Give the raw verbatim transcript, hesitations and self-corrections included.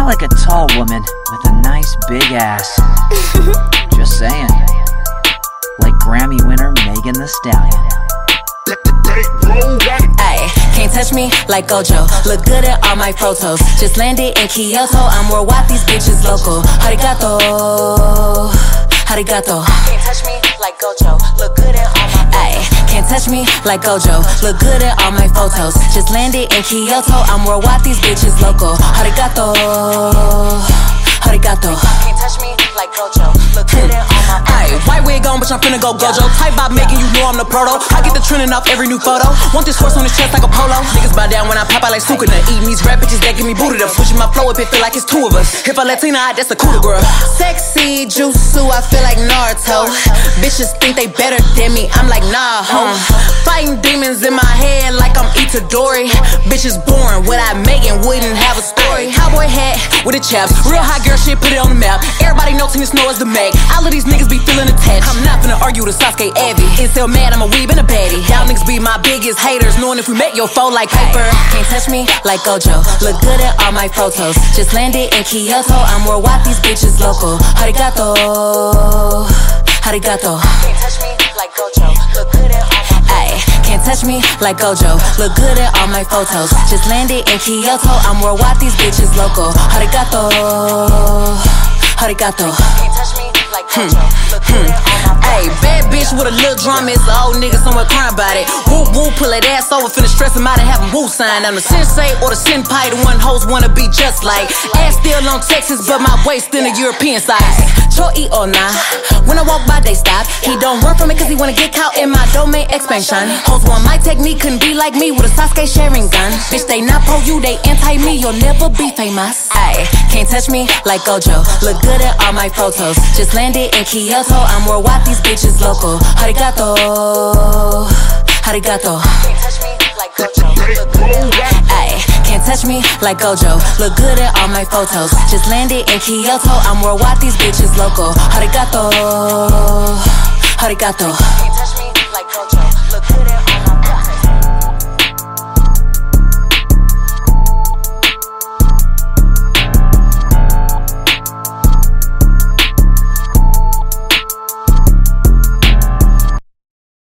like a tall woman with a nice big ass. Just saying. Like Grammy winner Megan Thee Stallion. Ayy, can't touch me like Gojo. Look good in all my photos. Just landed in Kyoto. I'm worldwide, these bitches local. Arigato, arigato. Can't touch me like Gojo. Look good in all my Ayy, can't touch me like Gojo. Look good in all my photos. Just landed in Kyoto. I'm worldwide, these bitches local. Arigato, arigato. Can't touch me like Gojo. Look good in all my Ayy, white wig on, bitch, I'm finna go Gojo. Type by Megan, you know I'm the proto. I get the trending off every new photo. Want this horse on his chest like a polo. Niggas bow down when I pop out like Sukuna. Eating these rap bitches that get me booted up. Switching my flow up, it feel like it's two of us. If I Latina, that's a cooler girl. Sexy Jutsu, I feel like Naruto. Bitches think they better than me, I'm like nah, ho. Fighting demons in my head like I'm Itadori. Bitches boring, what I Megan wouldn't have a story. Cowboy hat with the chaps, real hot girl shit, put it on the map. Everybody know Tina Snow is the Meg. All of these niggas be feeling attached. I'm not finna argue with Sasuke Abby. Incel mad, I'm a weeb and a baddie. Y'all niggas be my biggest haters, knowing if we make your foe like paper. Can't touch me like Gojo. Look good in all my photos. Just landed in Kyoto. I'm worldwide, these bitches local. Arigato, arigato. Can't touch me like Gojo. Look good in all my Ayy, can't touch me like Gojo. Look good in all my photos. Just landed in Kyoto. I'm worldwide, these bitches local. Arigato, arigato. Can't touch me like Gojo. Look good in all my Ayy, bad bitch with a little drama, it's a old nigga somewhere crying about it. Whoop whoop, pull that ass over, finna stress him out and have him woo sign. I'm the sensei or the senpai, the one hoes wanna be just like. Ass still on Texas, but my waist in a European size. Choi or nah, when I walk by they stop. He don't run from it cause he wanna get caught in my domain expansion. Hoes want my technique, couldn't be like me with a Sasuke sharing gun. Bitch, they not pro you, they anti me, you'll never be famous. Ayy, can't touch me like Gojo. Look good in all my photos. Just landed in Kyoto. I'm worldwide, these bitches local. Arigato, arigato. Can't touch me like Gojo. Look good in Ayy, can't touch me like Gojo. Look good in all my photos. Just landed in Kyoto. I'm worldwide, these bitches local. Arigato, arigato. Can't touch me like Gojo. Look good in